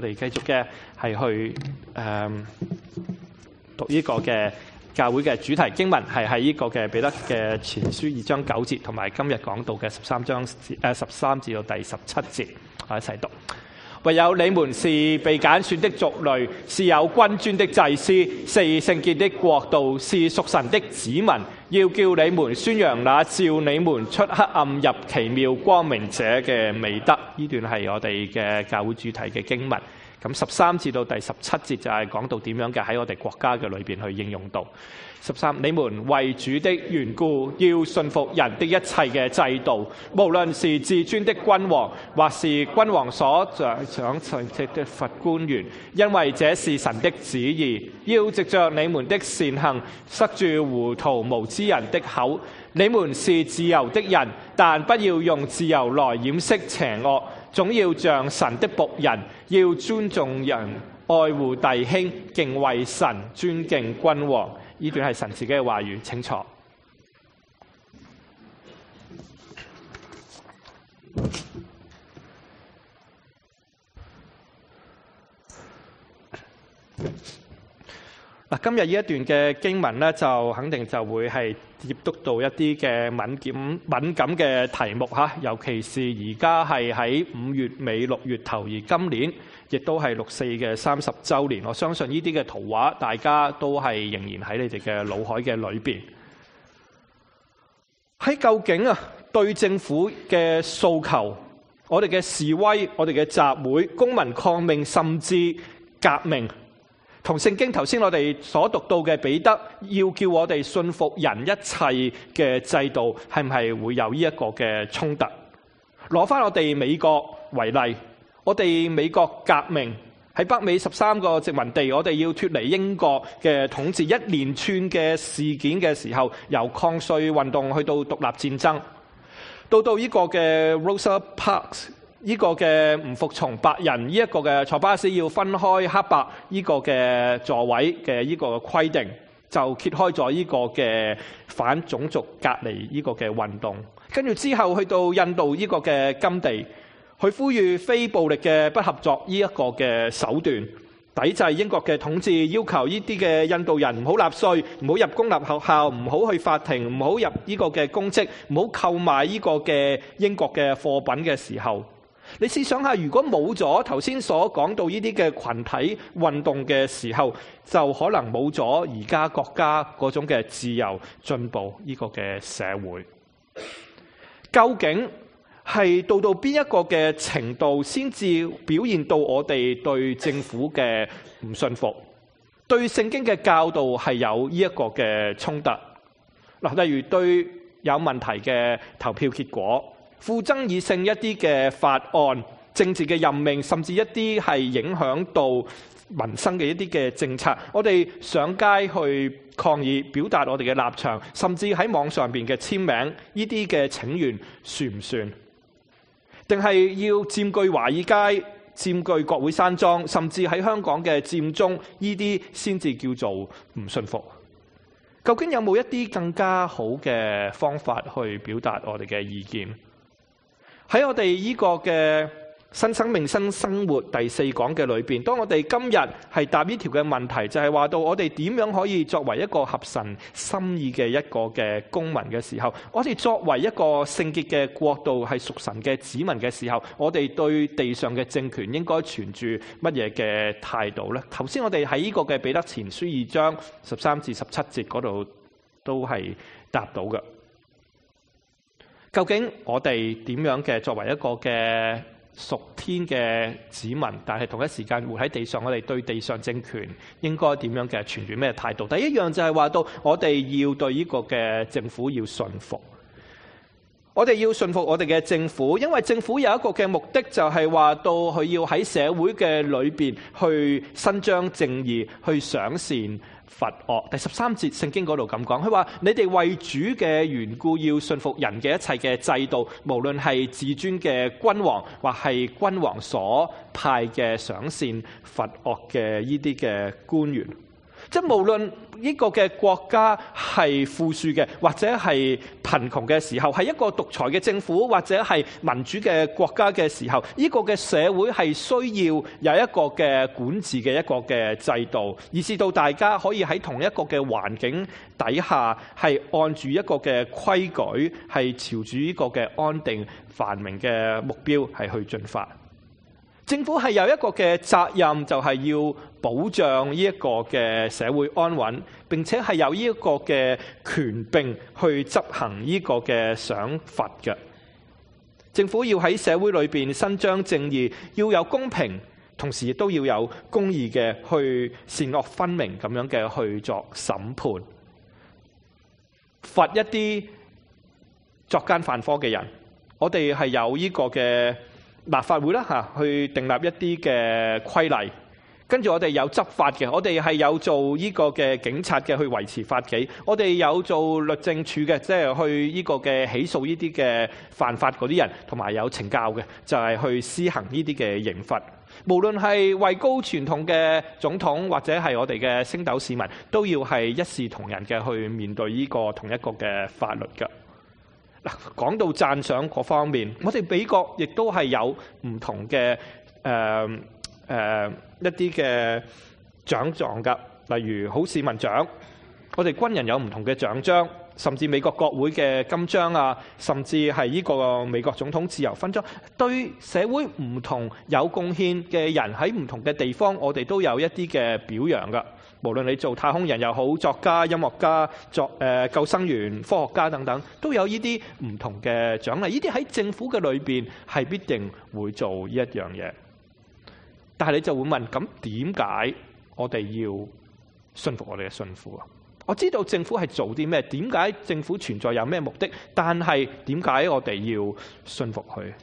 我哋繼續嘅係去讀呢個嘅教會嘅主題經文，係喺呢個嘅彼得嘅前書2章9節，同埋今日講到嘅13至到第17節，我一齊讀。唯有你們是被揀選的族類，是有君尊的祭司，是聖潔的國度，是屬神的子民。要叫你們宣揚那召你們出黑暗入奇妙光明者嘅美德。呢段係我哋嘅教會主題嘅經文。咁13至到第17節就係講到點樣嘅喺我哋國家嘅裏邊去應用到。13，你們為主的緣故，要順服人的一切嘅制度，無論是至尊的君王，或是君王所掌權的法官員，因為這是神的旨意。要藉着你們的善行，塞住糊塗無知人的口。你們是自由的人，但不要用自由來掩飾邪惡，總要像神的僕人，要尊重人，愛護弟兄，敬畏神，尊敬君王。呢段係神自己嘅話語，請坐。嗱，今日呢一段嘅經文咧，就肯定就會係接觸到一啲嘅敏感嘅題目嚇，尤其是而家係喺5月尾6月頭，而今年亦都係6·4嘅30週年。我相信呢啲嘅圖畫，大家都係仍然喺你哋嘅腦海嘅裏邊。喺究竟對政府嘅訴求，我哋嘅示威、我哋嘅集會、公民抗命，甚至革命，同聖經頭先我哋所讀到嘅彼得要叫我哋信服人一切嘅制度，係唔係會有呢一個嘅衝突？攞翻我哋美國為例，我哋美國革命喺北美13個殖民地，我哋要脫離英國嘅統治，一連串嘅事件嘅時候，由抗稅運動去到獨立戰爭，到呢個嘅 Rosa Parks。呢個嘅唔服從白人，呢一個嘅坐巴士要分開黑白呢個嘅座位嘅呢個規定，就揭開咗呢個嘅反種族隔離呢個嘅運動。跟住之後去到印度呢個嘅甘地，去呼籲非暴力嘅不合作呢一個嘅手段，抵制英國嘅統治，要求呢啲嘅印度人唔好納稅，唔好入公立學校，唔好去法庭，唔好入呢個嘅公職，唔好購買呢個嘅英國嘅貨品嘅時候。你試想下，如果冇咗頭先所講到呢啲嘅群體運動嘅時候，就可能冇咗而家國家嗰種嘅自由進步呢個嘅社會。究竟係到邊一個嘅程度先至表現到我哋對政府嘅唔信服，對聖經嘅教導係有呢一個嘅衝突？嗱，例如對有問題嘅投票結果，富爭議性一啲嘅法案、政治嘅任命，甚至一啲係影響到民生嘅一啲嘅政策，我哋上街去抗議，表達我哋嘅立場，甚至喺網上邊嘅簽名，呢啲嘅請願算唔算？定係要佔據華爾街、佔據國會山莊，甚至喺香港嘅佔中，呢啲先至叫做唔信服？究竟有冇一啲更加好嘅方法去表達我哋嘅意見？喺我哋呢個嘅新生命新生活第4講嘅裏邊，當我哋今日係答呢條嘅問題，就係話到我哋點樣可以作為一個合神心意嘅一個嘅公民嘅時候，我哋作為一個聖潔嘅國度係屬神嘅子民嘅時候，我哋對地上嘅政權應該存住乜嘢嘅態度呢？頭先我哋喺呢個嘅彼得前書2章13至17節嗰度都係答到嘅。究竟我哋點樣嘅作為一個嘅屬天嘅子民，但係同一時間活喺地上，我哋對地上政權應該點樣嘅存住咩態度？第一樣就係話到我哋要對呢個嘅政府要順服。我哋要順服我哋嘅政府，因為政府有一個嘅目的，就係話到佢要喺社會嘅裏邊去伸張正義，去賞善罰惡。第13節聖經嗰度咁講，佢話你哋為主嘅緣故要順服人嘅一切嘅制度，無論係至尊嘅君王，或係君王所派嘅賞善罰惡嘅呢啲嘅官員。 即係無論呢個嘅國家係富庶嘅，或者係貧窮嘅時候，係一個獨裁嘅政府，或者係民主嘅國家嘅時候，呢個嘅社會係需要有一個嘅管治嘅一個嘅制度，以至到大家可以喺同一個嘅環境底下，係按住一個嘅規矩，係朝住呢個嘅安定繁榮嘅目標係去進發。政府係有一個嘅責任，就係要保障呢一個嘅社會安穩，並且係有呢一個嘅權柄去執行呢個嘅賞罰嘅。政府要喺社會裏邊伸張正義，要有公平，同時亦都要有公義嘅去善惡分明咁樣嘅去作審判，罰一啲作奸犯科嘅人。我哋係有呢個嘅立法會啦嚇，去訂立一啲嘅規例，跟住我哋有執法嘅，我哋係有做呢個嘅警察嘅去維持法紀，我哋有做律政處嘅，即係去呢個嘅起訴呢啲嘅犯法嗰啲人，同埋有懲教嘅，就係去施行呢啲嘅刑罰。無論係位高傳統嘅總統，或者係我哋嘅星斗市民，都要係一視同仁嘅去面對呢個同一個嘅法律㗎。嗱，講到讚賞各方面，我哋美國亦都係有唔同嘅一啲嘅獎狀㗎，例如好市民獎，我哋軍人有唔同嘅獎章，甚至美國國會嘅金章啊，甚至係呢個美國總統自由勳章，對社會唔同有貢獻嘅人喺唔同嘅地方，我哋都有一啲嘅表揚㗎。無論你做太空人又好，作家、音樂家、救生員、科學家等等，都有呢啲唔同嘅獎勵。呢啲喺政府嘅裏邊係必定會做呢一樣嘢。但係你就會問：咁點解我哋要信服我哋嘅信父啊？我知道政府係做啲咩，點解政府存在有咩目的？但係點解我哋要信服佢？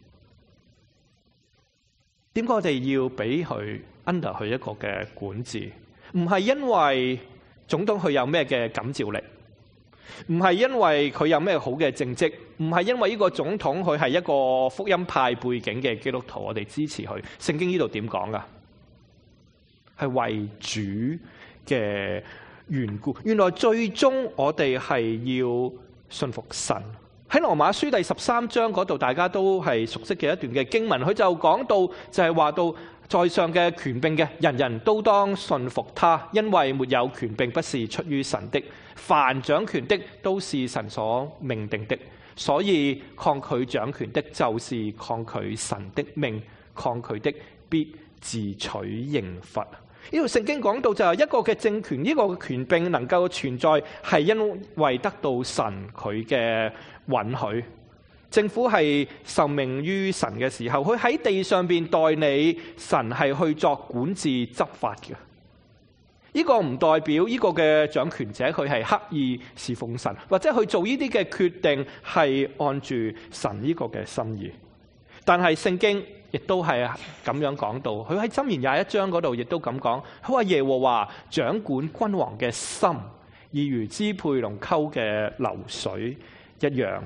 點解我哋要俾佢 under 佢一個嘅管治？唔係因為總統佢有咩嘅感召力，唔係因為佢有咩好嘅政績，唔係因為呢個總統佢係一個福音派背景嘅基督徒，我哋支持佢。聖經呢度點講㗎？係為主嘅緣故。原來最終我哋係要信服神。喺羅馬書第13章嗰度，大家都係熟悉嘅一段嘅經文，佢就講到就係話到，在上嘅權柄嘅人人都當信服他，因為沒有權柄不是出於神的，凡掌權的都是神所命定的，所以抗拒掌權的，就是抗拒神的命，抗拒的必自取刑罰。呢條聖經講到就係一個嘅政權，呢個嘅權柄能夠存在，係因為得到神佢嘅允許。政府係受命於神嘅時候，佢喺地上邊代理，神係去作管治執法嘅。呢個唔代表呢個嘅掌權者佢係刻意侍奉神，或者去做呢啲嘅決定係按住神呢個嘅心意。但係聖經亦都係咁樣講到，佢喺箴言21章嗰度亦都咁講，佢話耶和華掌管君王嘅心，意如支配龍溝嘅流水一樣。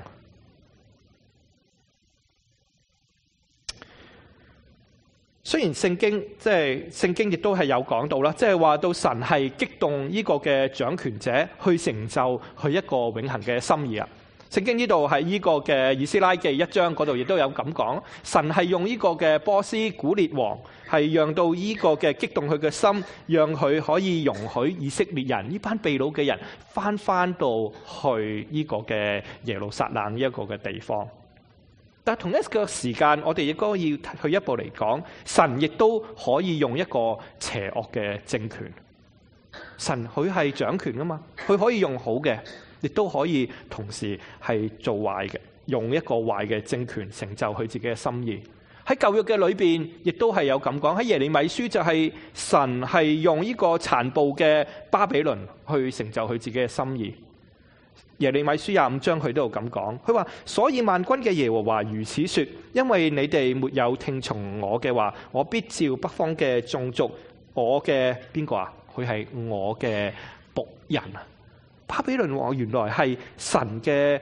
雖然聖經亦都係有講到啦，即係話到神係激動呢個嘅掌權者去成就佢一個永恆嘅心意啊！聖經呢度喺呢個嘅以斯拉記1章嗰度亦都有咁講，神係用呢個嘅波斯古列王係讓到呢個嘅激動佢嘅心，讓佢可以容許以色列人呢班被擄嘅人翻到去呢個嘅耶路撒冷呢一個嘅地方。但同一個時間，我哋亦都要退一步嚟講，神亦都可以用一個邪惡嘅政權。神佢係掌權噶嘛，佢可以用好嘅，亦都可以同時係做壞嘅，用一個壞嘅政權成就佢自己嘅心意。喺舊約嘅裏邊，亦都係有咁講。喺耶利米書就係神係用呢個殘暴嘅巴比倫去成就佢自己嘅心意。耶利米書25章佢都有咁講，佢話：所以萬軍嘅耶和華如此說，因為你哋沒有聽從我嘅話，我必召北方嘅眾族，我嘅邊個啊？佢係我嘅僕人啊！巴比倫王原來係神嘅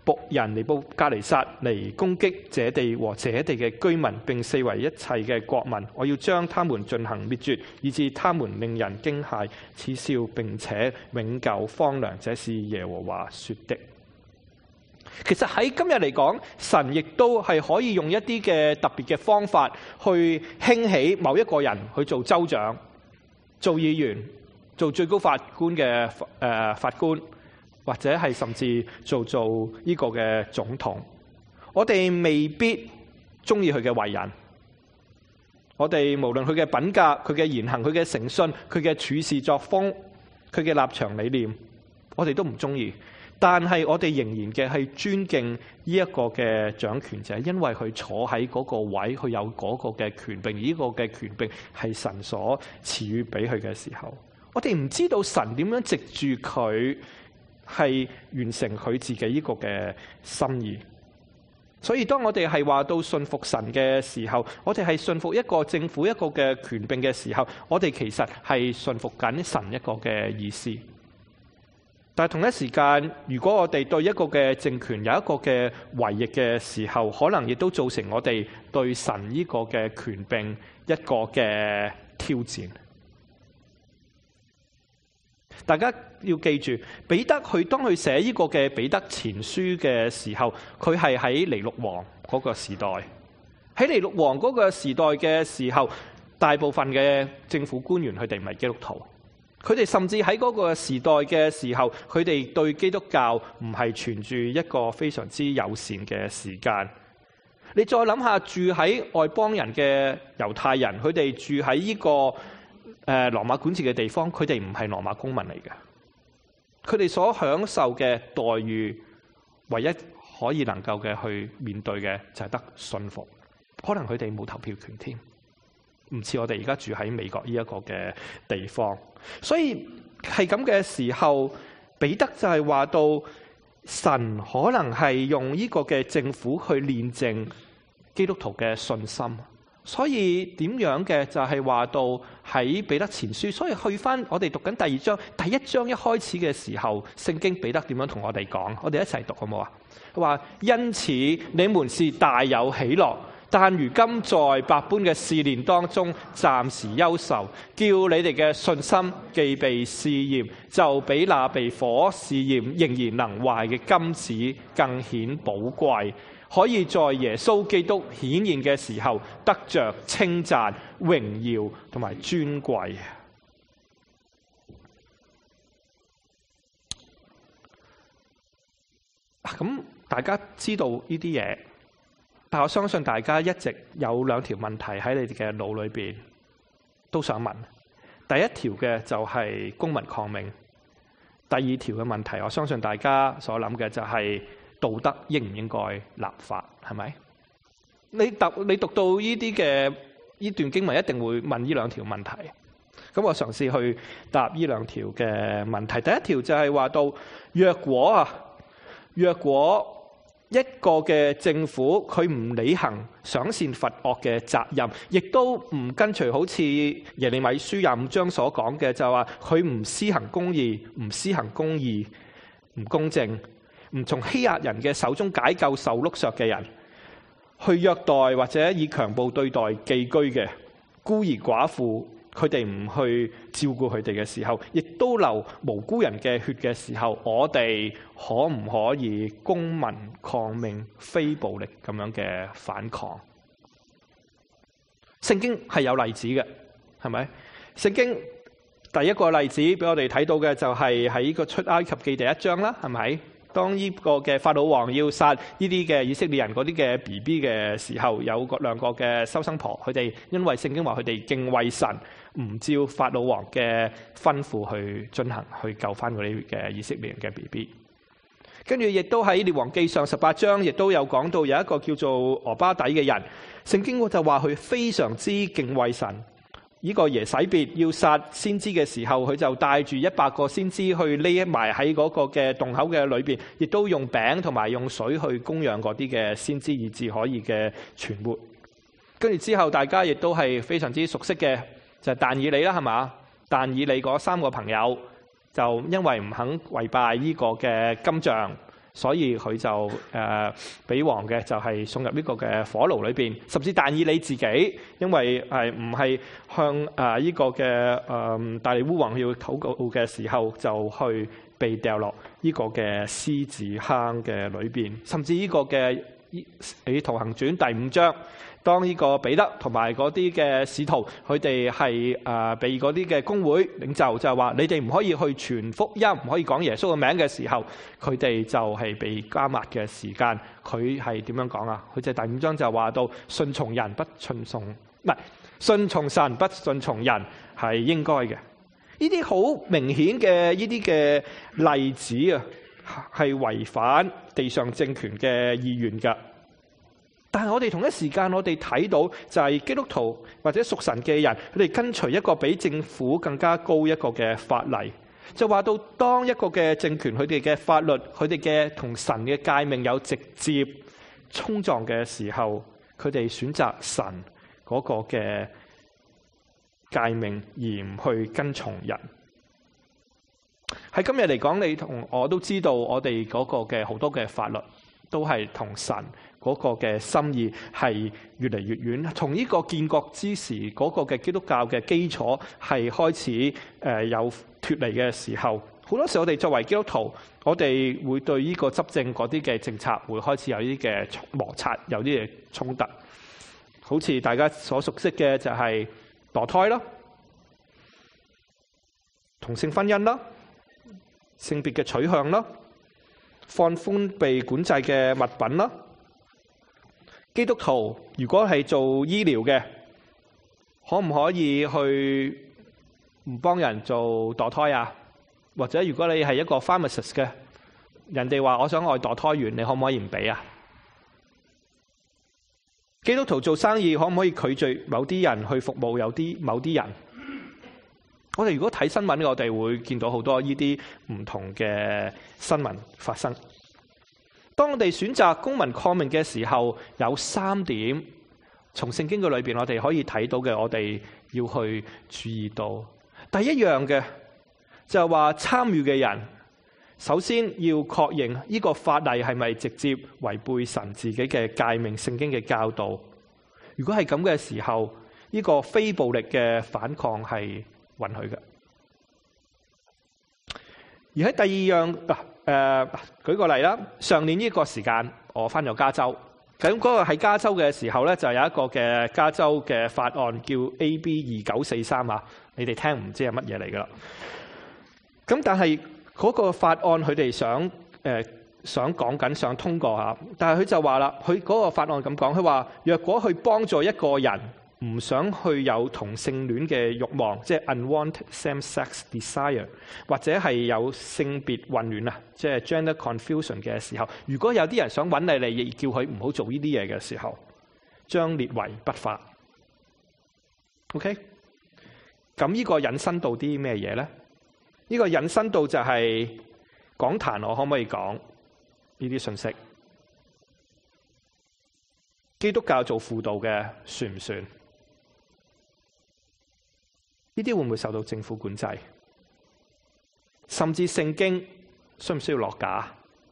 僕人尼布甲尼撒嚟攻擊這地和這地嘅居民，並四圍一切嘅國民。我要將他們進行滅絕，以致他們令人驚駭、恥笑，並且永久荒涼。這是耶和華說的。其實喺今日嚟講，神亦都係可以用一啲嘅特別嘅方法去興起某一個人去做州長、做議員、做最高法官嘅法官，或者係甚至做呢個嘅總統。我哋未必中意佢嘅為人，我哋無論佢嘅品格、佢嘅言行、佢嘅誠信、佢嘅處事作風、佢嘅立場理念，我哋都唔中意。但係我哋仍然嘅係尊敬呢一個嘅掌權者，因為佢坐喺嗰個位，佢有嗰個嘅權柄，而呢個嘅權柄係神所賜予俾佢嘅時候，我哋唔知道神點樣藉住佢係完成佢自己呢個嘅心意。所以當我哋係話到信服神嘅時候，我哋係信服一個政府一個嘅權柄嘅時候，我哋其實係信服緊神一個嘅意思。但係同一時間，如果我哋對一個嘅政權有一個嘅違逆嘅時候，可能亦都造成我哋對神呢個嘅權柄一個嘅挑戰。大家要記住，彼得當佢寫呢個嘅彼得前書嘅時候，佢係喺尼祿王嗰個時代。喺尼祿王嗰個時代嘅時候，大部分嘅政府官員佢哋唔係基督徒。佢哋甚至喺嗰個時代嘅時候，佢哋對基督教唔係存住一個非常之友善嘅時間。你再諗下，住喺外邦人嘅猶太人，佢哋住喺呢個羅馬管治嘅地方，佢哋唔係羅馬公民嚟嘅。佢哋所享受嘅待遇，唯一可以能夠嘅去面對嘅就係得信服。可能佢哋冇投票權添。唔似我哋而家住喺美國呢一個嘅地方，所以係咁嘅時候，彼得就係話到神可能係用呢個嘅政府去煉淨基督徒嘅信心。所以點樣嘅就係話到喺彼得前書，所以去翻我哋讀緊第二章，第一章一開始嘅時候，聖經彼得點樣同我哋講？我哋一齊讀好唔好啊？佢話因此你們是大有喜樂。但如今在百般嘅試煉當中，暫時憂愁，叫你哋嘅信心既被試驗，就比那被火試驗仍然能壞嘅金子更顯寶貴，可以在耶穌基督顯現嘅時候得着稱讚、榮耀同埋尊貴。咁大家知道呢啲嘢。但我相信大家一直有兩條問題喺你哋嘅腦裏邊都想問。第一條嘅就係公民抗命，第二條嘅問題，我相信大家所諗嘅就係道德應唔應該立法，係咪？你讀到呢啲嘅呢段經文，一定會問呢兩條問題。咁我嘗試去答呢兩條嘅問題。第一條就係話到，若果一個嘅政府佢唔履行賞善罰惡嘅責任，亦都唔跟隨好似耶利米書25章所講嘅，就話佢唔施行公義、唔施行公義、唔公正，唔從欺壓人嘅手中解救受碌削嘅人，去虐待或者以強暴對待寄居嘅孤兒寡婦，佢哋唔去照顧佢哋嘅時候，亦都流無辜人嘅血嘅時候，我哋可唔可以公民抗命、非暴力咁樣嘅反抗？聖經係有例子嘅，係咪？聖經第一個例子俾我哋睇到嘅就係喺呢個出埃及記第1章啦，係咪？當呢個嘅法老王要殺呢啲嘅以色列人嗰啲嘅 BB 嘅時候，有兩個嘅收生婆，佢哋因為聖經話佢哋敬畏神，唔照法老王嘅吩咐去進行，去救翻嗰啲嘅以色列人嘅 BB。跟住亦都喺列王記上18章，亦都有講到有一個叫做俄巴底嘅人，聖經就話佢非常之敬畏神。呢個耶洗別要殺先知嘅時候，佢就帶住100個先知去匿埋喺嗰個嘅洞口嘅裏邊，亦都用餅同埋用水去供養嗰啲嘅先知，以致可以嘅存活。跟住之後，大家亦都係非常之熟悉嘅，就係但以理啦，係嘛？但以理嗰3個朋友就因為唔肯跪拜呢個嘅金像， 所以佢就俾王嘅就係送入呢個嘅火爐裏邊，甚至但以理自己，因為唔係向呢個嘅大利烏王要禱告嘅時候，就去被掉落呢個嘅獅子坑嘅裏邊，甚至呢個嘅《使徒行傳》第5章。當呢個彼得同埋嗰啲嘅使徒，佢哋係被嗰啲嘅公會領袖就係話：你哋唔可以去傳福音，唔可以講耶穌嘅名嘅時候，佢哋就係被加抹嘅時間。佢係點樣講啊？佢就第5章就話到：順從人不順從，唔係順從神不順從人係應該嘅。呢啲好明顯嘅呢啲嘅例子啊，係違反地上政權嘅意願㗎。但係我哋同一時間，我哋睇到就係基督徒或者屬神嘅人，佢哋跟隨一個比政府更加高一個嘅法例，就話到當一個嘅政權，佢哋嘅法律，佢哋嘅同神嘅誡命有直接衝撞嘅時候，佢哋選擇神嗰個嘅誡命，而唔去跟從人。喺今日嚟講，你同我都知道，我哋嗰個嘅好多嘅法律都係同神嗰個嘅心意係越嚟越遠，從呢個建國之時嗰個嘅基督教嘅基礎係開始有脫離嘅時候，好多時我哋作為基督徒，我哋會對呢個執政嗰啲嘅政策會開始有啲嘅摩擦，有啲嘅衝突。好似大家所熟悉嘅就係墮胎啦、同性婚姻啦、性別嘅取向啦、放寬被管制嘅物品啦。基督徒如果係做醫療嘅，可唔可以去唔幫人做墮胎啊？或者如果你係一個 pharmacist 嘅，人哋話我想愛墮胎員，你可唔可以唔俾啊？基督徒做生意可唔可以拒絕某啲人去服務某啲人？我哋如果睇新聞，我哋會見到好多呢啲唔同嘅新聞發生。當我哋選擇公民抗命嘅時候，有3點從聖經嘅裏邊，我哋可以睇到嘅，我哋要去注意到。第一樣嘅就係話參與嘅人，首先要確認呢個法例係咪直接違背神自己嘅誡命、聖經嘅教導。如果係咁嘅時候，呢個非暴力嘅反抗係允許嘅。而喺第二樣，舉個例啦，上年呢個時間我返咗加州，咁嗰個喺加州嘅時候咧，就有一個嘅加州嘅法案叫 AB 2943啊，你哋聽唔知係乜嘢嚟噶啦。咁但係嗰個法案佢哋想講緊想通過下，但係佢就話啦，佢嗰個法案咁講，佢話若果去幫助一個人唔想去有同性戀嘅慾望，即係 unwanted same-sex desire， 或者係有性別混亂啊，即係 gender confusion 嘅時候，如果有啲人想揾你，亦叫佢唔好做呢啲嘢嘅時候，將列為不法。OK， 咁呢個引申到啲咩嘢咧？呢個引申到就係講壇，我可唔可以講呢啲信息？基督教做輔導嘅算唔算？呢啲會唔會受到政府管制？甚至聖經需唔需要落架？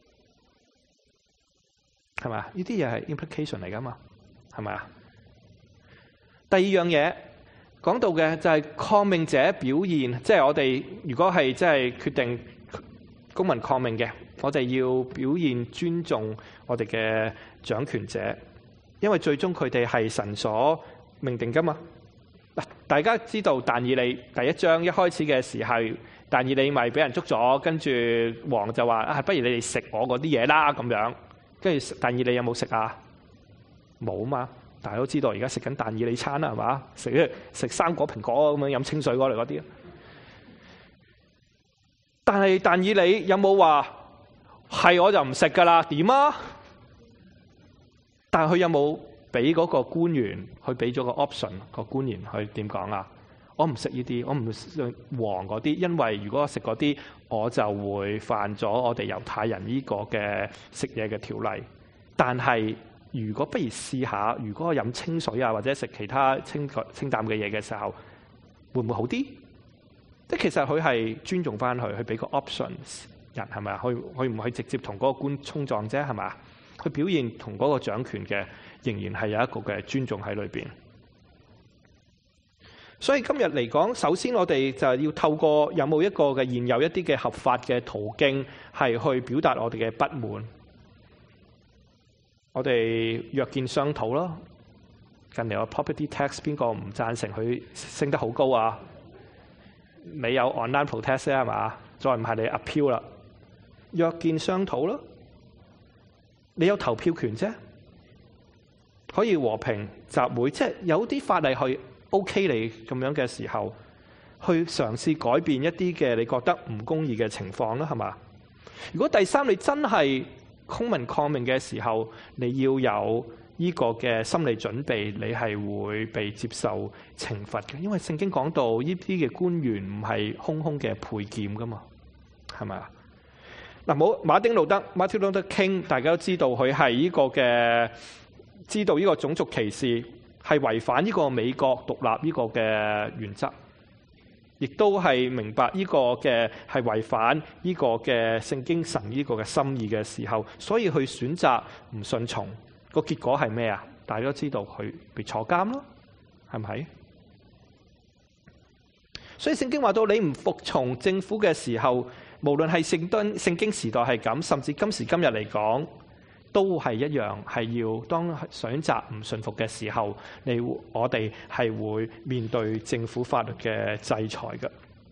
係咪啊？呢啲嘢係 implication 嚟噶嘛？係咪啊？第二樣嘢講到嘅就係抗命者表現，即係我哋如果係即係決定公民抗命嘅，我哋要表現尊重我哋嘅掌權者，因為最終佢哋係神所命定噶嘛。大家知道但以理第1章一開始嘅時候，但以理咪俾人捉咗，跟住王就話不如你哋食我嗰啲嘢啦咁樣。跟住但以理有冇食啊？冇嘛。大家都知道而家食緊但以理餐啦，係嘛？食生果蘋果咁樣飲清水嗰類嗰啲。但係但以理有冇話係我就唔食噶啦？點啊？但係佢有冇俾嗰個官員去俾咗個 option， 個官員去點講啊？我唔食呢啲，我唔食黃嗰啲，因為如果我食嗰啲，我就會犯咗我哋猶太人呢個嘅食嘢嘅條例。但係如果不如試下，如果我飲清水啊，或者食其他清淡嘅嘢嘅時候，會唔會好啲？即係其實佢係尊重翻佢，去俾個 option 人係咪啊？佢唔係直接同嗰個官衝撞啫，係咪？佢表現同嗰個掌權嘅仍然係有一個嘅尊重喺裏邊。所以今日嚟講，首先我哋就要透過有冇一個嘅現有一啲嘅合法嘅途徑，係去表達我哋嘅不滿。我哋約見商討咯。近嚟個 property tax 邊個唔贊成佢升得好高啊？你有 online protest 係嘛？再唔係你 appeal 啦。約見商討咯。你有投票權啫，可以和平集會，即係有啲法例去 OK 你咁樣嘅時候，去嘗試改變一啲嘅你覺得唔公義嘅情況啦，係嘛？如果第三你真係公民抗命嘅時候，你要有呢個嘅心理準備，你係會被接受懲罰嘅，因為聖經講到呢啲嘅官員唔係空空嘅佩劍噶嘛，係咪啊？嗱，馬丁路德 Martin Luther King， 大家都知道佢係呢個嘅，知道呢個種族歧視係違反呢個美國獨立呢個嘅原則，亦都係明白呢個嘅係違反呢個嘅聖經神呢個嘅心意嘅時候，所以佢選擇唔順從，個結果係咩啊？大家都知道佢被坐監咯，係咪？所以聖經話到你唔服從政府嘅時候，無論係聖經時代係咁，甚至今時今日嚟講，都係一樣，係要當選擇唔順服嘅時候，我哋係會面對政府法律嘅制裁嘅。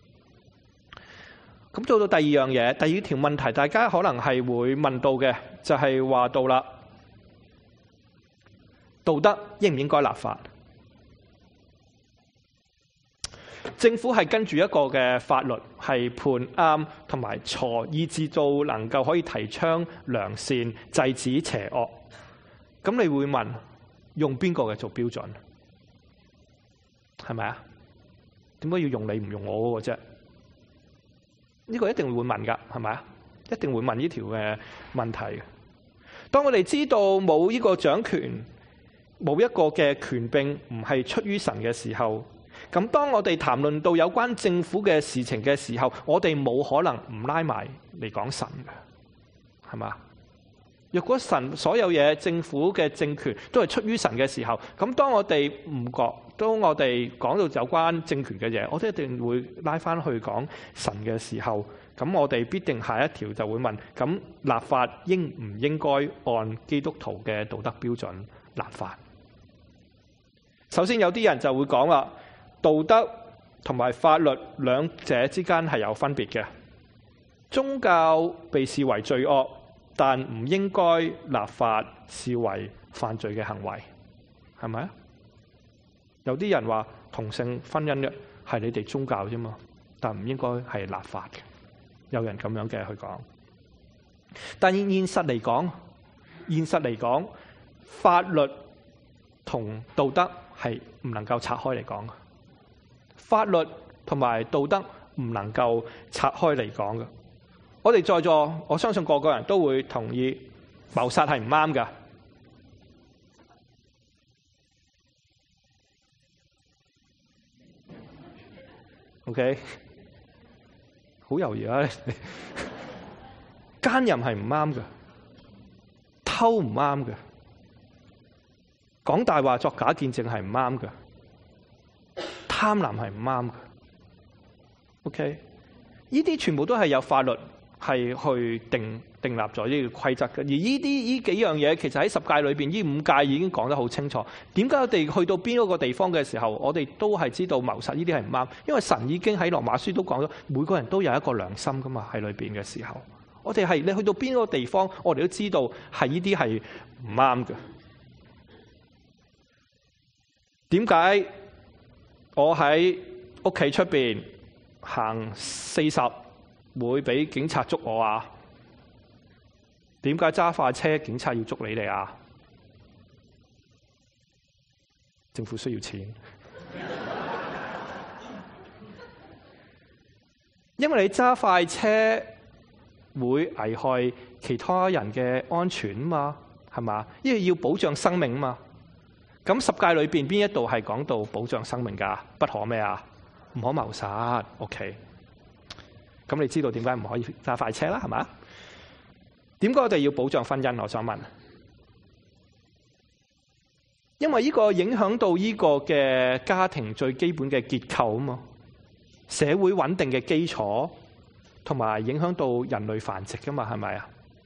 咁做到第二樣嘢，第二條問題，大家可能係會問到嘅，就係話到啦，道德應唔應該立法？政府係跟住一個嘅法律係判啱同埋錯，以至到能夠可以提倡良善、制止邪惡。咁你會問，用邊個嘅做標準？係咪啊？點解要用你唔用我嗰個啫？呢個一定會問㗎，係咪啊？一定會問呢條嘅問題嘅。當我哋知道冇呢個掌權，冇一個嘅權柄唔係出於神嘅時候，咁當我哋談論到有關政府嘅事情嘅時候，我哋冇可能唔拉埋嚟講神嘅，係嘛？若果神所有嘢，政府嘅政權都係出於神嘅時候，咁當我哋當我哋講到有關政權嘅嘢，我哋一定會拉翻去講神嘅時候，咁我哋必定下一條就會問：咁立法應唔應該按基督徒嘅道德標準立法？首先有啲人就會講啦。道德同埋法律兩者之間係有分別嘅。宗教被視為罪惡，但唔應該立法視為犯罪嘅行為，係咪啊？有啲人話同性婚姻嘅係你哋宗教啫嘛，但唔應該係立法嘅。有人咁樣嘅去講，但現實嚟講，法律同道德係唔能夠拆開嚟講嘅。法律同埋道德唔能夠拆開嚟講嘅。我哋在座，我相信個個人都會同意謀殺係唔啱㗎。OK， 好猶豫啊！奸淫係唔啱嘅，偷唔啱嘅，講大話作假見證係唔啱嘅。貪婪係唔啱嘅 ，OK？ 呢啲全部都係有法律係去訂立咗呢個規則嘅。而呢幾樣嘢，其實喺十誡裏邊，呢5誡已經講得好清楚。點解我哋去到邊一個地方嘅時候，我哋都係知道謀殺呢啲係唔啱？因為神已經喺羅馬書都講咗，每個人都有一個良心噶嘛，喺裏邊嘅時候，我哋係你去到邊一個地方，我哋都知道係呢啲係唔啱嘅。點解？我喺屋企出邊行40會俾警察捉我啊？點解揸快車警察要捉你哋啊？政府需要錢，因為你揸快車會危害其他人嘅安全啊嘛，係嘛？因為要保障生命啊嘛。咁十誡裏邊邊一度係講到保障生命㗎？不可咩啊？唔可謀殺。OK。 咁你知道點解唔可以揸快車啦，係嘛？點解我哋要保障婚姻？我想問，因為呢個影響到呢個嘅家庭最基本嘅結構啊嘛，社會穩定嘅基礎，同埋影響到人類繁殖噶嘛，係咪啊？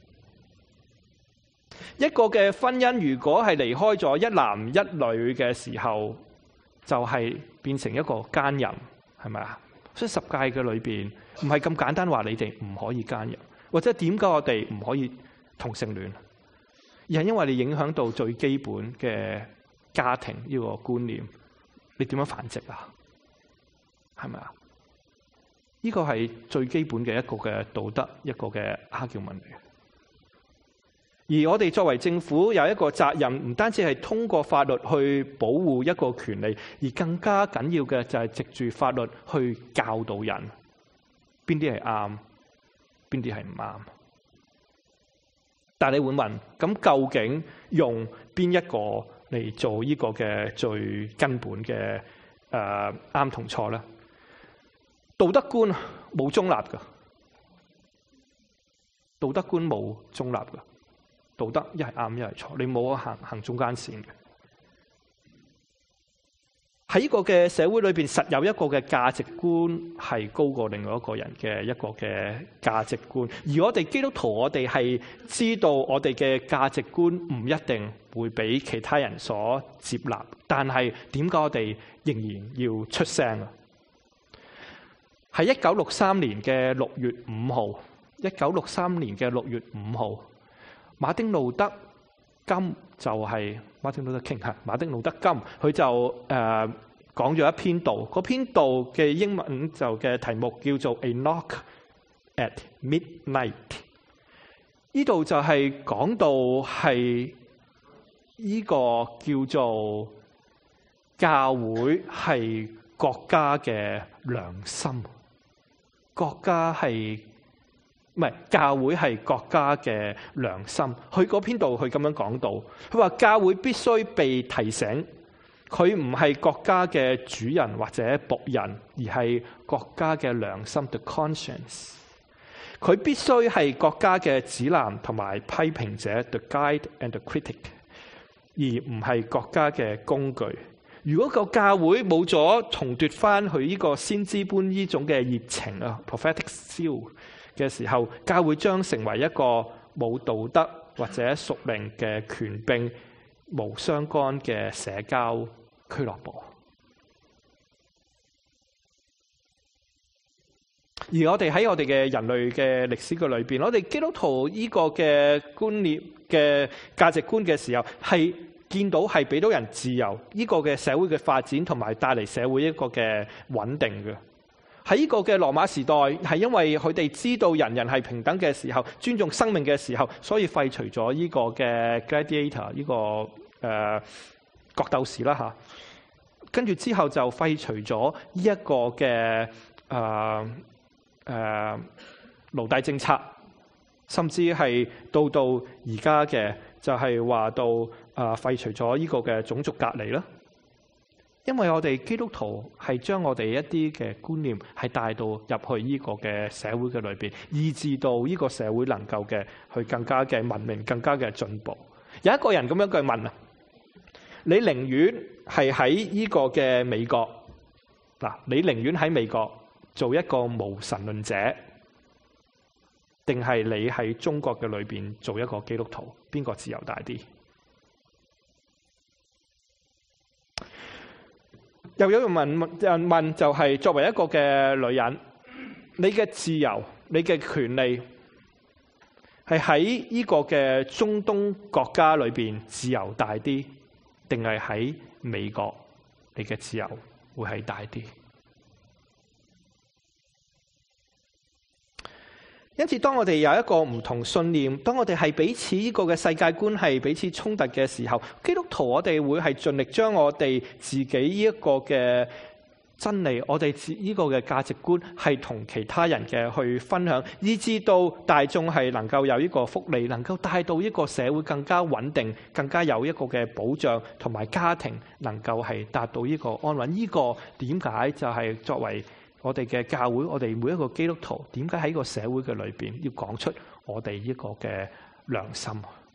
一個嘅婚姻如果係離開咗一男一女嘅時候，就係變成一個奸淫，係咪啊？所以十誡嘅裏邊唔係咁簡單話你哋唔可以奸淫，或者點解我哋唔可以同性戀，而係因為你影響到最基本嘅家庭呢個觀念，你點樣繁殖啊？係咪啊？呢個係最基本嘅一個嘅道德，一個嘅argument嚟。而我哋作為政府有一個責任，唔單止係通過法律去保護一個權利，而更加緊要嘅就係藉住法律去教導人邊啲係啱，邊啲係唔啱。但係你會問，咁究竟用邊一個嚟做呢個嘅最根本嘅啱同錯咧？道德觀冇中立㗎，道德觀冇中立㗎。道德一係啱一係錯，你冇行中間線嘅。喺呢個嘅社會裏邊，實有一個嘅價值觀係高過另外一個人嘅一個嘅價值觀。而我哋基督徒，我哋係知道我哋嘅價值觀唔一定會俾其他人所接納，但係點解我哋仍然要出聲啊？喺1963年嘅6月5號，1963年嘅6月5號。馬丁路德金就係馬丁路德 King 嚇，馬丁路德金佢就講咗一篇道，嗰篇道嘅英文就嘅題目叫做 A Knock at Midnight。呢度就係講到係呢個叫做教會係國家嘅良心，國家係。唔係，教會係國家嘅良心。佢嗰篇道佢咁樣講到，佢話教會必須被提醒，佢唔係國家嘅主人或者僕人，而係國家嘅良心 the conscience。佢必須係國家嘅指南同埋批評者 the guide and the critic， 而唔係國家嘅工具。如果個教會冇咗重奪翻佢呢個先知般呢種嘅熱情啊 prophetic zeal嘅時候，教會將成為一個冇道德或者屬靈嘅權柄、無相干嘅社交俱樂部。而我哋喺我哋嘅人類嘅歷史嘅裏邊，我哋基督徒呢個嘅觀念嘅價值觀嘅時候，係見到係俾到人自由，呢個嘅社會嘅發展同埋帶嚟社會一個嘅穩定嘅。喺呢個嘅羅馬時代，係因為佢哋知道人人係平等嘅時候，尊重生命嘅時候，所以廢除咗呢個嘅 gladiator 呢個角鬥士啦嚇。跟住之後就廢除咗呢一個嘅奴隸政策，甚至係到而家嘅就係話到廢除咗呢個嘅種族隔離啦。因為我哋基督徒係將我哋一啲嘅觀念係帶到入去呢個嘅社會嘅裏邊，以致到呢個社會能夠嘅去更加嘅文明、更加嘅進步。有一個人咁樣去問啊：你寧願係喺呢個嘅美國嗱，你寧願喺美國做一個無神論者，定係你喺中國嘅裏邊做一個基督徒？邊個自由大啲？又有人問就係作為一個嘅女人，你嘅自由、你嘅權利係喺呢個嘅中東國家裏邊自由大啲，定係喺美國你嘅自由會係大啲？因此，當我哋有一個唔同信念，當我哋係彼此呢個嘅世界觀係彼此衝突嘅時候，基督徒我哋會係盡力將我哋自己呢一個嘅真理，我哋呢個嘅價值觀係同其他人嘅去分享，以致到大眾係能夠有呢個福利，能夠帶到呢個社會更加穩定，更加有一個嘅保障，同埋家庭能夠係達到呢個安穩。呢個點解就係作為我哋嘅教會，我哋每一個基督徒，點解喺個社會嘅裏邊要講出我哋呢個嘅良心？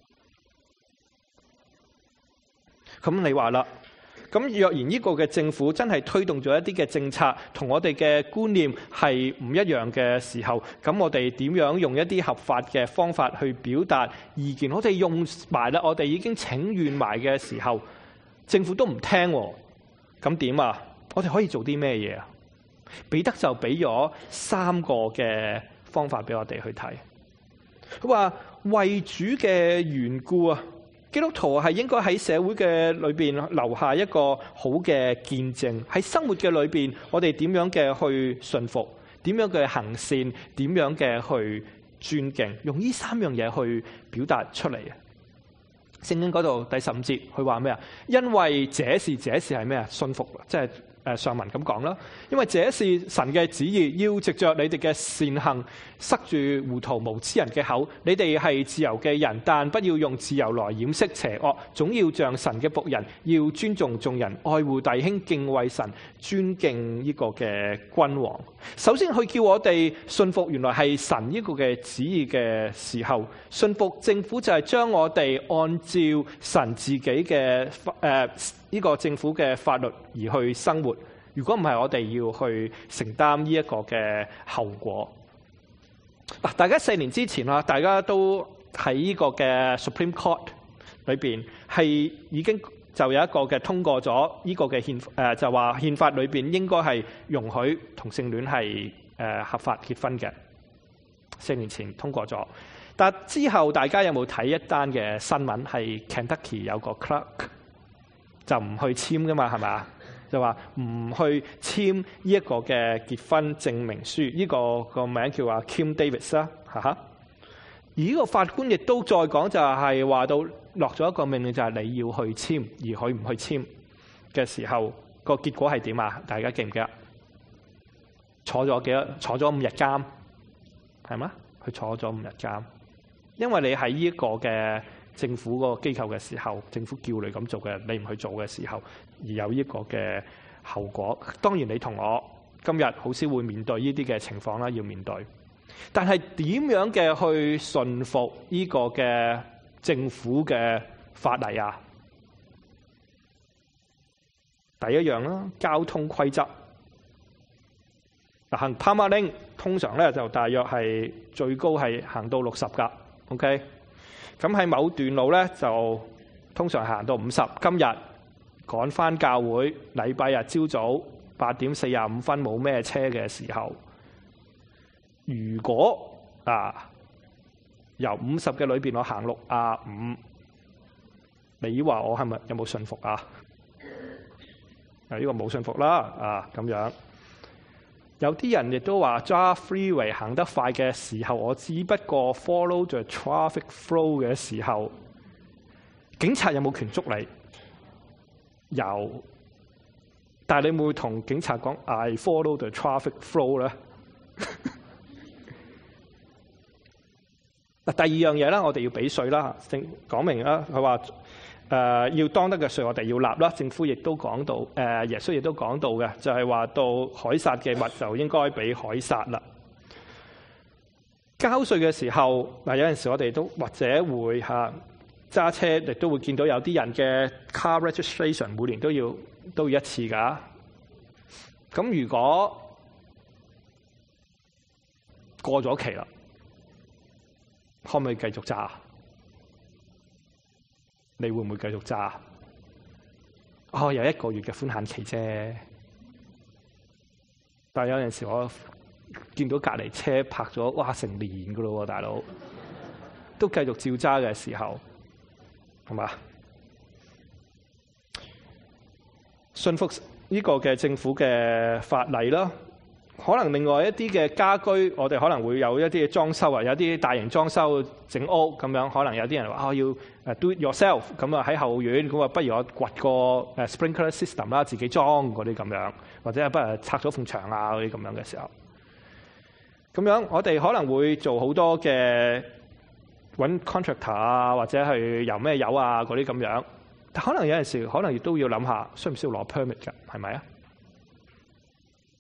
咁你話啦，咁若然呢個嘅政府真係推動咗一啲嘅政策，同我哋嘅觀念係唔一樣嘅時候，咁我哋點樣用一啲合法嘅方法去表達意見？我哋用埋啦，我哋已經請願埋嘅時候，政府都唔聽，咁點啊？我哋可以做啲咩嘢啊？彼得就俾咗3個嘅方法俾我哋去睇。佢話為主嘅緣故啊，基督徒係應該喺社會嘅裏邊留下一個好嘅見證。喺生活嘅裏邊，我哋點樣嘅去順服，點樣嘅行善，點樣嘅去尊敬，用呢3樣嘢去表達出嚟啊！聖經嗰度第15節，佢話咩啊？因為這事係咩啊？信服，即係上文咁講啦。因為這是神嘅旨意，要藉着你哋嘅善行塞住糊塗無知人嘅口。你哋係自由嘅人，但不要用自由來掩飾邪惡。總要像神嘅僕人，要尊重眾人，愛護弟兄，敬畏神，尊敬呢個嘅君王。首先佢叫我哋信服，原來係神呢個嘅旨意嘅時候，信服政府就係將我哋按照神自己嘅呢個政府嘅法律而去生活。如果唔係，我哋要去承擔呢一個嘅後果。嗱，大家4年之前啦，大家都喺呢個嘅 Supreme Court 裏邊係已經就有一個嘅通過咗呢個嘅就話憲法裏邊應該係容許同性戀係合法結婚嘅。4年前通過咗，但之後大家有冇睇一單嘅新聞？係 Kentucky 有個 clerk 就唔去簽噶嘛，係咪？就話唔去簽呢一個嘅結婚證明書，呢個名叫話 Kim Davis 啦，而呢個法官亦都再講，就係話到落咗一個命令，就係你要去簽，而佢唔去簽嘅時候，個結果係點啊？大家記唔記得？坐咗5日監，係嗎？佢坐咗5日監，因為你喺呢一個嘅政府個機構嘅時候，政府叫你咁做嘅，你唔去做嘅時候，而有呢個嘅後果。當然你同我今日好少會面對呢啲嘅情況啦，要面對。但係點樣嘅去順服呢個嘅政府嘅法例啊？第一樣啦，交通規則。行跑馬燈通常咧就大約係最高係行到60㗎 ，OK。咁喺某段路咧就通常行到50。今日趕返教會，禮拜日朝早8點45分冇咩車嘅時候，如果由50嘅裏邊我行65，你話我係咪有冇信服啊？呢個冇信服啦，咁樣。有啲人亦都話揸 freeway 行得快嘅時候，我只不過 follow the traffic flow 嘅時候，警察有冇權捉你？有，但係你會唔會同警察講 I follow the traffic flow 咧？第二樣嘢啦，我哋要俾稅啦，正講明啦，佢話要當得嘅稅，我哋要納啦。政府亦都講到，耶穌亦都講到嘅，就係話到凱撒嘅物就應該俾凱撒啦。交稅嘅時候，有陣時我哋都或者會揸車，亦都會見到有啲人嘅 car registration 每年都要一次㗎。咁如果過咗期啦，可唔可以繼續揸？你會唔會繼續揸？有1個月嘅寬限期啫。但係有陣時我見到隔離車泊咗，成年㗎咯喎，大佬都繼續照揸嘅時候，係嘛？信服呢個嘅政府嘅法例啦。可能另外一啲嘅家居，我哋可能會有一啲嘅裝修啊，有啲大型裝修整屋咁樣，可能有啲人話要 do it yourself， 咁喺後院，咁不如我掘個sprinkler system 啦，自己裝嗰啲咁樣，或者不如拆咗埲牆啊嗰啲咁樣嘅時候，咁樣我哋可能會做好多嘅揾 contractor 啊，或者係油咩油啊嗰啲咁樣，但可能有陣時可能亦都要諗下，需唔需要攞 permit 㗎？係咪啊？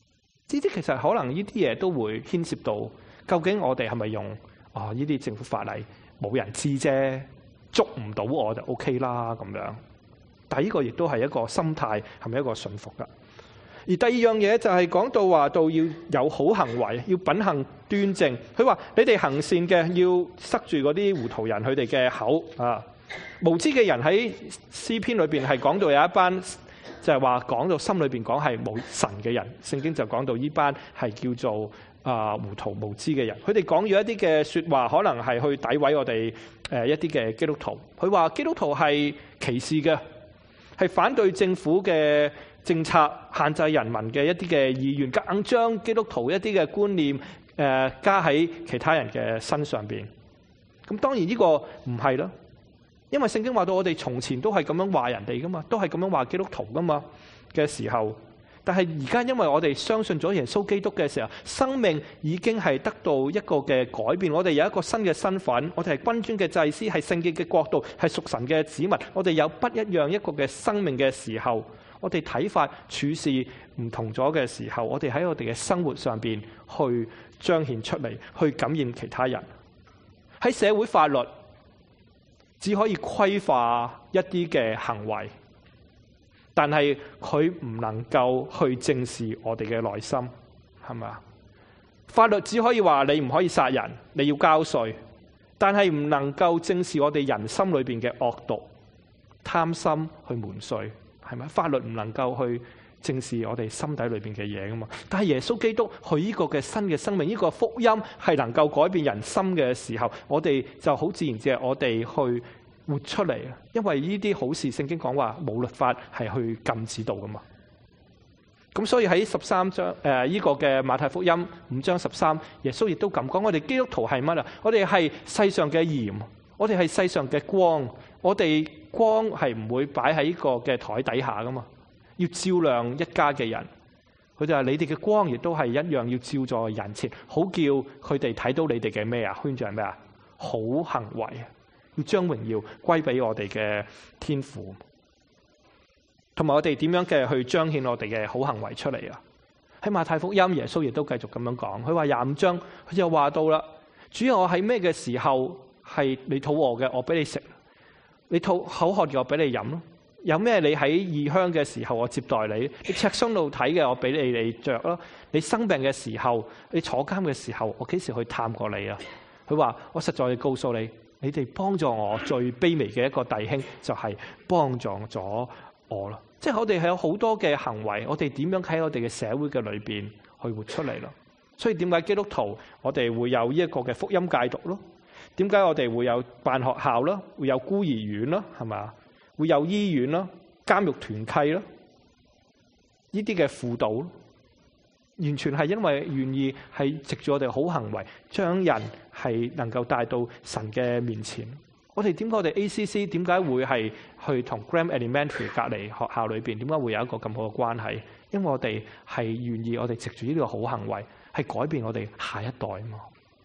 呢啲其實可能呢啲嘢都會牽涉到，究竟我哋係咪用呢啲政府法例冇人知啫，捉唔到我就 OK 啦咁樣。但係呢個亦都係一個心態，係咪一個順服㗎？而第二樣嘢就係講到話到要有好行為，要品行端正。佢話你哋行善嘅要塞住嗰啲糊塗人佢哋嘅口啊，無知嘅人喺詩篇裏邊係講到有一班。就係話講到心裏邊講係冇神嘅人，聖經就講到呢班係叫做糊塗無知嘅人。佢哋講咗一啲嘅説話，可能係去詆毀我哋一啲嘅基督徒。佢話基督徒係歧視嘅，係反對政府嘅政策，限制人民嘅一啲嘅意願，夾硬將基督徒一啲嘅觀念加喺其他人嘅身上邊。咁當然呢個唔係啦。因為聖經話到我哋從前都係咁樣話人哋噶嘛，都係咁樣話基督徒噶嘛嘅時候，但係而家因為我哋相信咗耶穌基督嘅時候，生命已經係得到一個嘅改變，我哋有一個新嘅身份，我哋係君尊嘅祭司，係聖潔嘅國度，係屬神嘅子民，我哋有不一樣一個嘅生命嘅時候，我哋睇法處事唔同咗嘅時候，我哋喺我哋嘅生活上邊去彰顯出嚟，去感染其他人。喺社會法律只可以規劃一啲嘅行為，但係佢唔能夠去正視我哋嘅內心，係咪啊？法律只可以話你唔可以殺人，你要交稅，但係唔能夠正視我哋人心裏邊嘅惡毒、貪心去瞞稅，係咪？法律唔能夠去正視我哋心底裏邊嘅嘢噶嘛？但係耶穌基督佢呢個嘅新嘅生命，呢個福音係能夠改變人心嘅時候，我哋就好自然就係我哋去活出嚟啊！因為呢啲好事，聖經講話冇律法係去禁止到噶嘛。咁所以喺13章呢個嘅馬太福音5章13，耶穌亦都咁講：我哋基督徒係乜啊？我哋係世上嘅鹽，我哋係世上嘅光，我哋光係唔會擺喺呢個嘅台底下噶嘛。要照亮一家嘅人，佢就話你哋嘅光亦都係一樣，要照在人前，好叫佢哋睇到你哋嘅咩啊？圈住係咩啊？好行為，要將榮耀歸俾我哋嘅天父，同埋我哋點樣嘅去彰顯我哋嘅好行為出嚟啊？喺馬太福音，耶穌亦都繼續咁樣講，佢話25章，佢就話到啦，主要我喺咩嘅時候係你肚餓嘅，我俾你食；你口渴嘅，我俾你飲咯。有咩你喺異鄉嘅時候，我接待你；你赤身露體嘅，我俾你着咯；你生病嘅時候，你坐監嘅時候，我幾時去探過你啊？佢話我實在告訴你，你哋幫助我最卑微嘅一個弟兄，就係幫助咗我咯。即係我哋係有好多嘅行為，我哋點樣喺我哋嘅社會嘅裏邊去活出嚟咯？所以點解基督徒我哋會有呢一個嘅福音戒毒咯？點解我哋會有辦學校咯？會有孤兒院咯？係咪？會有醫院咯、監獄團契咯，呢啲嘅輔導，完全係因為願意係藉住我哋好行為，將人係能夠帶到神嘅面前。我哋點解我哋 ACC 點解會係去同 Graham Elementary 隔離學校裏邊點解會有一個咁好嘅關係？因為我哋係願意我哋藉住呢個好行為，係改變我哋下一代啊嘛。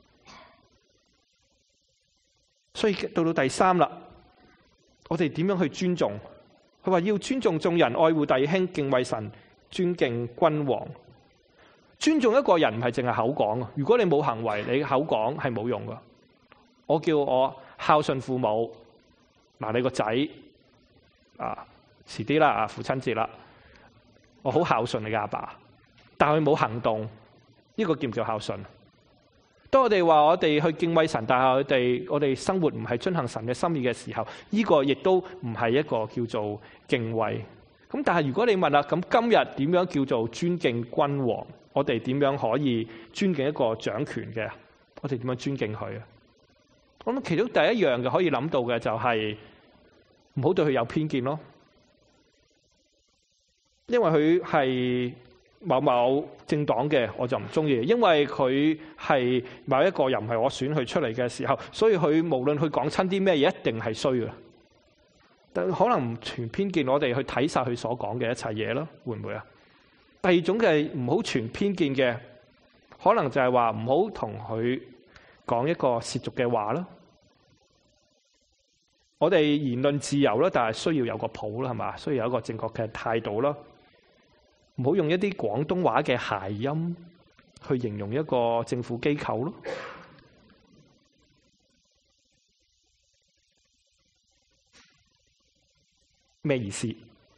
所以到第3啦。我哋點樣去尊重？佢話要尊重眾人，愛護弟兄，敬畏神，尊敬君王。尊重一個人唔係淨係口講啊！如果你冇行為，你口講係冇用噶。我叫我孝順父母，嗱，你個仔啊，遲啲啦啊，父親節啦，我好孝順你嘅阿爸，但係佢冇行動，呢個叫唔叫孝順？當我哋話我哋去敬畏神，但係我哋生活唔係遵行神嘅心意嘅時候，呢個亦都唔係一個叫做敬畏。咁但係如果你問啦，咁今日點樣叫做尊敬君王？我哋點樣可以尊敬一個掌權嘅？我哋點樣尊敬佢啊？我諗其中第一樣嘅可以諗到嘅就係唔好對佢有偏見咯，因為佢係某某政黨嘅，我就唔中意，因為佢係某一個人唔係我選佢出嚟嘅時候，所以佢無論佢講親啲咩嘢，一定係衰嘅。但可能唔存偏見，我哋去睇晒佢所講嘅一切嘢咯，會唔會啊？第二種嘅唔好存偏見嘅，可能就係話唔好同佢講一個褻瀆嘅話咯。我哋言論自由啦，但係需要有個譜啦，係嘛？需要有一個正確嘅態度咯。 唔好用一啲廣東話嘅諧音去形容一個政府機構咯。咩意思？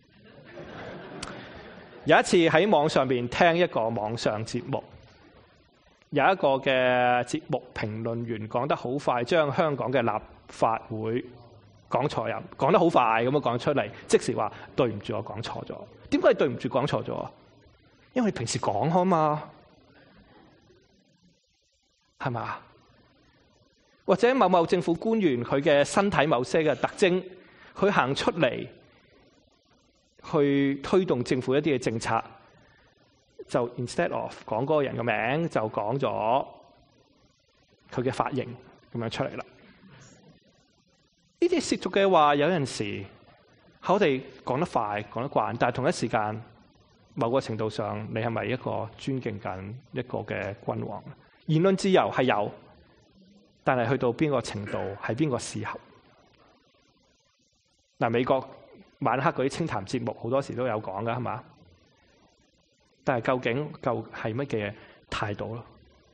有一次喺網上邊聽一個網上節目，有一個嘅節目評論員講得好快，將香港嘅立法會講錯人，講得好快咁樣講出嚟，即時話對唔住，我講錯咗。點解對唔住講錯咗啊？因為你平時講開嘛，係嘛？或者某某政府官員佢嘅身體某些嘅特徵，佢行出嚟去推動政府一啲嘅政策，就 instead of 講嗰個人嘅名，就講咗佢嘅髮型咁樣出嚟啦。呢啲褻瀆嘅話，有陣時我哋講得快，講得慣，但係同一時間，某個程度上，你係咪一個尊敬緊一個嘅君王？言論自由係有，但係去到邊個程度，係邊個時候？嗱，美國晚黑嗰啲清談節目好多時都有講㗎，係嘛？但係究竟係乜嘅態度咯？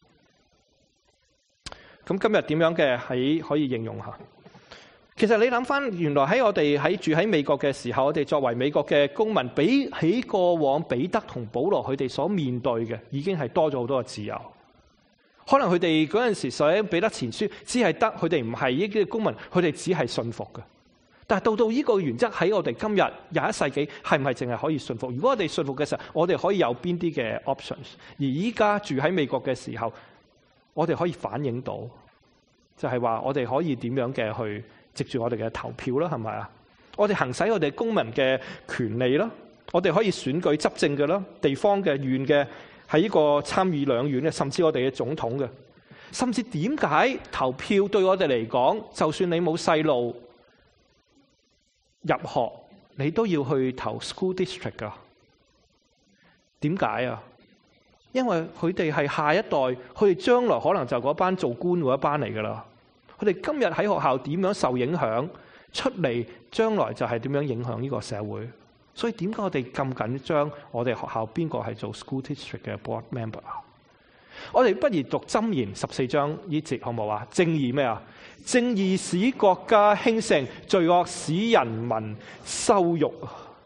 咁今日點樣嘅可以應用下？其實你諗翻，原來喺我哋住喺美國嘅時候，我哋作為美國嘅公民，比起過往彼得同保羅佢哋所面對嘅，已經係多咗好多嘅自由。可能佢哋嗰陣時寫彼得前書，只係得佢哋唔係呢啲公民，佢哋只係信服嘅。但係到呢個原則喺我哋今日21世紀，係唔係淨係可以信服？如果我哋信服嘅時候，我哋可以有邊啲嘅 options？ 而依家住喺美國嘅時候，我哋可以反映到，就係話我哋可以點樣嘅去藉住我哋嘅投票啦，係咪啊？我哋行使我哋公民嘅權利啦，我哋可以選舉執政嘅啦，地方嘅、縣嘅，喺呢個參議兩院嘅，甚至我哋嘅總統嘅，甚至點解投票對我哋嚟講，就算你冇細路入學，你都要去投 school district 噶？點解啊？因為佢哋係下一代，佢哋將來可能就嗰班做官嗰一班嚟噶啦。佢哋今日喺學校點樣受影響，出嚟將來就係點樣影響呢個社會。所以點解我哋咁緊張？我哋學校邊個係做 school district 嘅 board member 啊？我哋不如讀箴言14章呢節好唔好啊？正義咩啊？正義使國家興盛，罪惡使人民羞辱。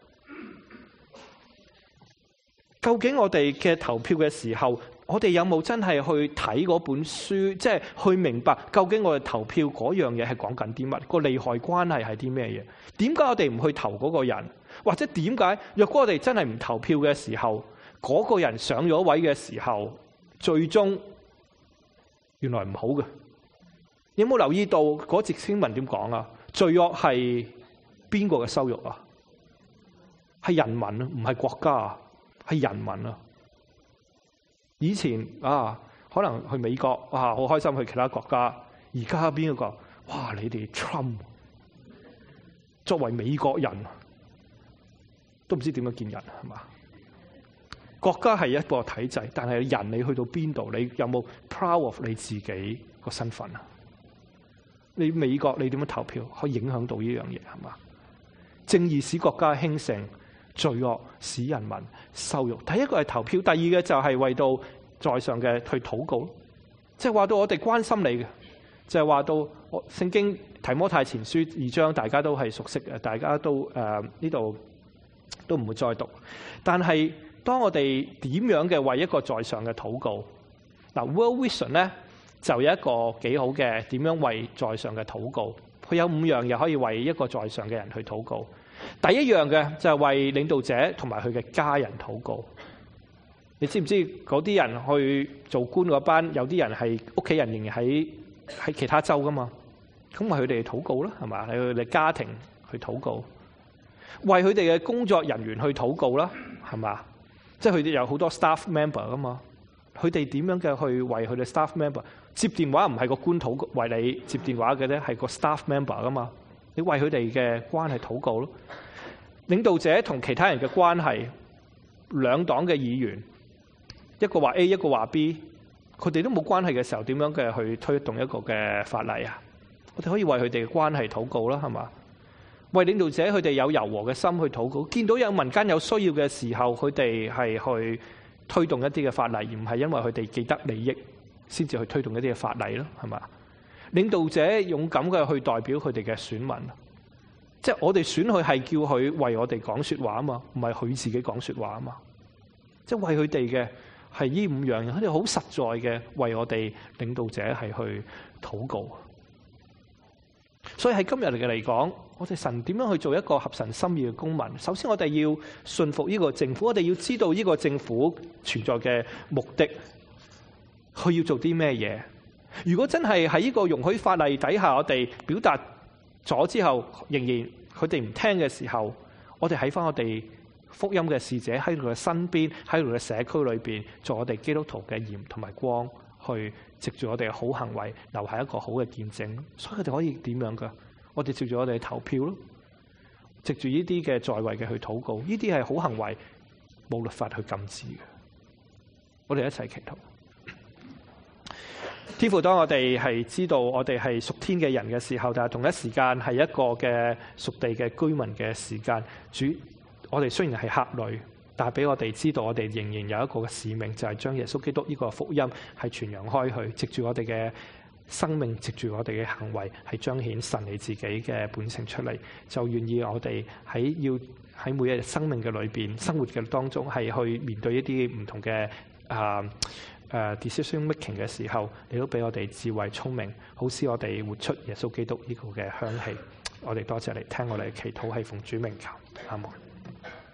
究竟我哋嘅投票嘅時候，我哋有冇真係去睇嗰本書，即係去明白究竟我哋投票嗰樣嘢係講緊啲乜？個利害關係係啲咩嘢？點解我哋唔去投嗰個人？或者點解若果我哋真係唔投票嘅時候，嗰個人上咗位嘅時候，最終原來唔好嘅？有冇留意到嗰節經文點講啊？罪惡係邊個嘅羞辱啊？係人民啊，唔係國家啊，係人民啊。以前啊，可能去美國啊，好開心去其他國家。而家邊個？哇！你哋 Trump 作為美國人，都唔知點樣見人係嘛？國家係一個體制，但係人你去到邊度？你有冇 proud of 你自己個身份啊？你美國你點樣投票，可以影響到呢樣嘢係嘛？正義使國家興盛，罪惡使人民羞辱。第一個係投票，第二嘅就係為到在上嘅去禱告，即係話到我哋關心你嘅，就係話到聖經提摩太前書2章，大家都係熟悉嘅，大家都呢度都唔會再讀。但係當我哋點樣嘅為一個在上嘅禱告，嗱 World Vision 咧就有一個幾好嘅點樣為在上嘅禱告，佢有5樣嘢可以為一個在上嘅人去禱告。第一樣嘅就係為領導者同埋佢嘅家人禱告。你知唔知嗰啲人去做官嗰班，有啲人係屋企人仍然喺其他州噶嘛？咁為佢哋禱告啦，係嘛？為佢哋家庭去禱告，為佢哋嘅工作人員去禱告啦，係嘛？即係佢哋有好多 staff member 噶嘛？佢哋點樣嘅去為佢哋 staff member 接電話？唔係個官禱告為你接電話嘅咧，係個 staff member 噶嘛？你為佢哋嘅關係禱告咯。領導者同其他人嘅關係，兩黨嘅議員，一個話 A， 一個話 B， 佢哋都冇關係嘅時候，點樣嘅去推動一個嘅法例啊？我哋可以為佢哋嘅關係禱告啦，係嘛？ 為領導者佢哋有柔和嘅心去禱告，見到有民間有需要嘅時候，佢哋係去推動一啲嘅法例，而唔係因為佢哋既得利益先至去推動一啲嘅法例咯，係嘛？領導者勇敢嘅去代表佢哋嘅選民，即係我哋選佢係叫佢為我哋講說話啊嘛，唔係佢自己講說話啊嘛。即係為佢哋嘅係呢5樣，佢哋好實在嘅為我哋領導者係去禱告。所以喺今日嚟講，我哋神點樣去做一個合神心意嘅公民？首先我哋要信服呢個政府，我哋要知道呢個政府存在嘅目的，佢要做啲咩嘢。如果真係喺呢個容許法例底下，我哋表達咗之後，仍然佢哋唔聽嘅時候，我哋喺翻我哋福音嘅使者喺佢嘅身邊，喺佢嘅社區裏邊，做我哋基督徒嘅鹽同埋光，去藉住我哋嘅好行為，留下一個好嘅見證。所以佢哋可以點樣噶？我哋藉住我哋嘅投票咯，藉住呢啲嘅在位嘅去禱告，呢啲係好行為，冇律法去禁止嘅。我哋一齊祈禱。天父，當我哋係知道我哋係屬天嘅人嘅時候，但係同一時間係一個嘅屬地嘅居民嘅時間，主，我哋雖然係客旅，但係俾我哋知道，我哋仍然有一個嘅使命，就係將耶穌基督呢個福音係傳揚開去，藉住我哋嘅生命，藉住我哋嘅行為，係彰顯神你自己嘅本性出嚟。就願意我哋喺每一日生命嘅裏邊，生活嘅當中，係去面對一啲唔同嘅decision making 嘅時候，你都俾我哋智慧聰明，好使我哋活出耶穌基督呢個嘅香氣。我哋多謝你聽我哋祈禱，係奉主名求，阿門。